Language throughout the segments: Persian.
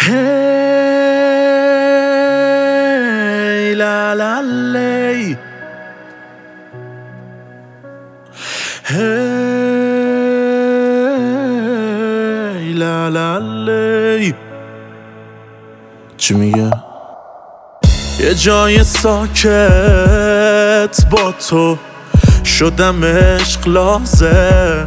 هی لا لا لی، هی لا لا لی. چی میگه؟ یه جای ساکت با تو شدم عشق لازم،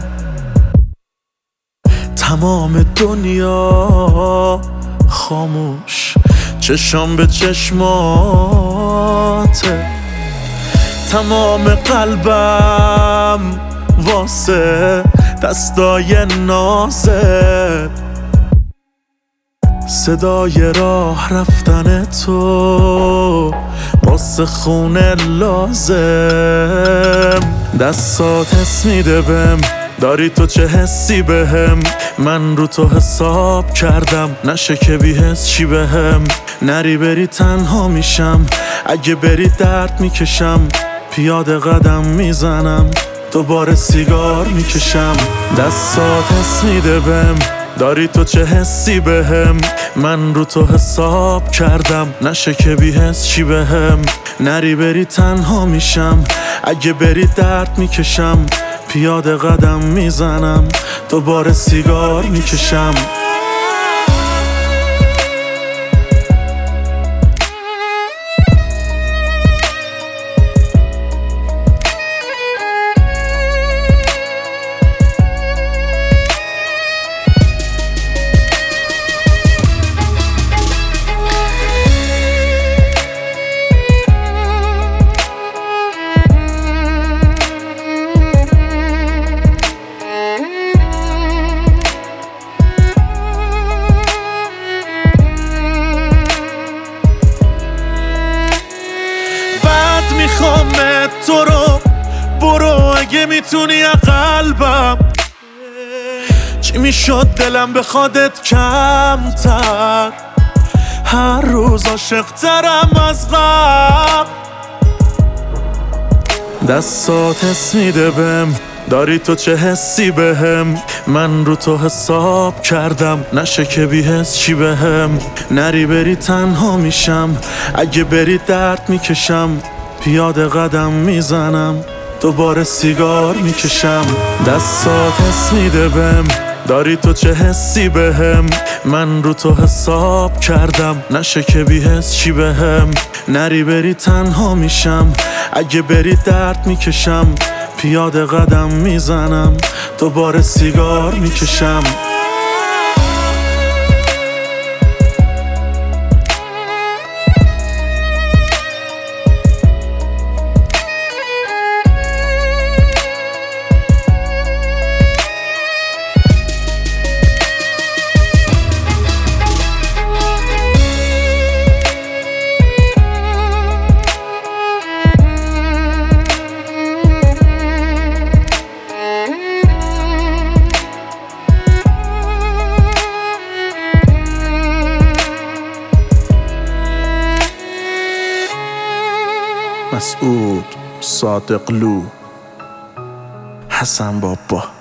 تمام دنیا خاموش، چشام به چشماته، تمام قلبم واسه دستای نازت، صدای راه رفتن تو واسه خونه لازم. دستات حس میده بهم، داری تو چه حسی بهم، من رو تو حساب کردم، نشه که بی حس چی بهم. نری بری تنها میشم، اگه بری درد میکشم، پیاده قدم میزنم، دوباره سیگار میکشم. دستات حس میده بهم، داری تو چه حسی بهم، من رو تو حساب کردم، نشه که بی حس چی بهم. نری بری تنها میشم، اگه بری درد میکشم، پیاده قدم میزنم، دوباره سیگار میکشم. میخوامت تو رو، برو اگه میتونی قلبم. چی میشد دلم بخوادت کمتر، هر روز عاشق‌ترم از قبل. دستات حس میده بهم، داری تو چه حسی بهم، من رو تو حساب کردم، نشه که بی حس چی بهم. نری بری تنها میشم، اگه بری درد میکشم، پیاده قدم میزنم، دوباره سیگار میکشم. دستات حس میده بهم، داری تو چه حسی بهم، من رو تو حساب کردم، نشه که بی حس چی بهم. نری بری تنها میشم، اگه بری درد میکشم، پیاده قدم میزنم، دوباره سیگار میکشم. مسعود صادقلو، حسن بابا.